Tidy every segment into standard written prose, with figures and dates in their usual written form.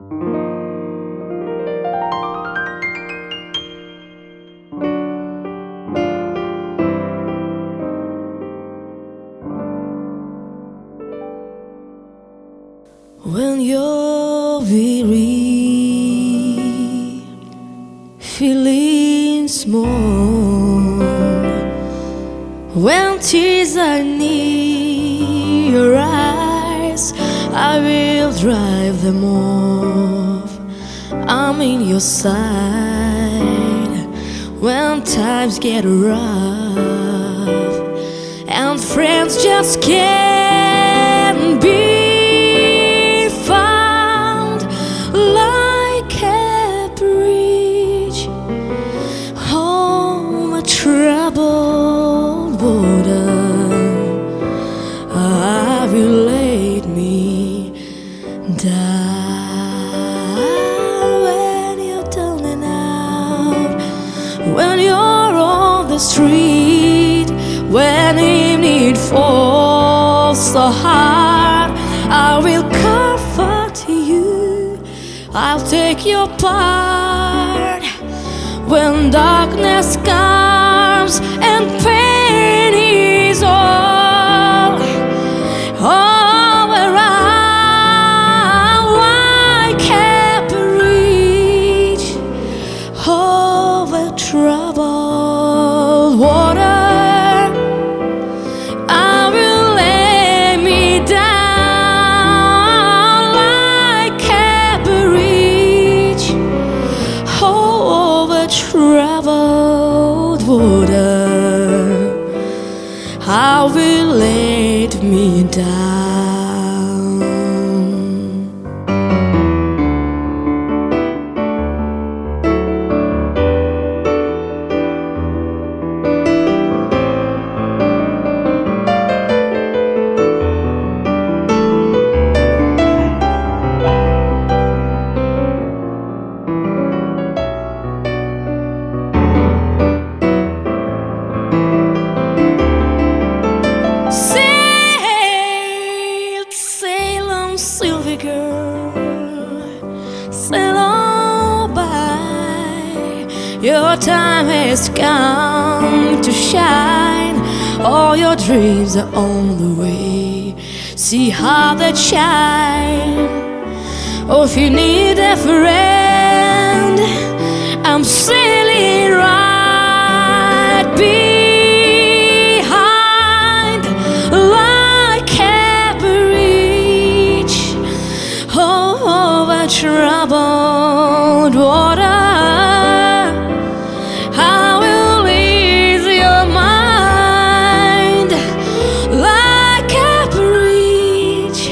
When you're weary, feeling small, when tears are near your eyes, I will drive them off. I'm in your side when times get rough, and friends just can't be troubled water. I will lay me down when you're down and out, when you're on the street, when evening falls so hard. I will comfort you, I'll take your part when darkness comes and pain is all around. I can't reach over troubled water. I will lay me down. I can't reach over troubled water. I will lay me down. Silver girl, sail on by. Your time has come to shine. All your dreams are on the way. See how they shine. Oh, if you need a friend, I'm sailing right behind. Like over troubled water, I will ease your mind like a bridge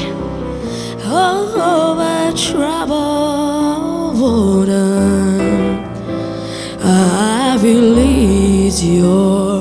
over troubled water. I will ease your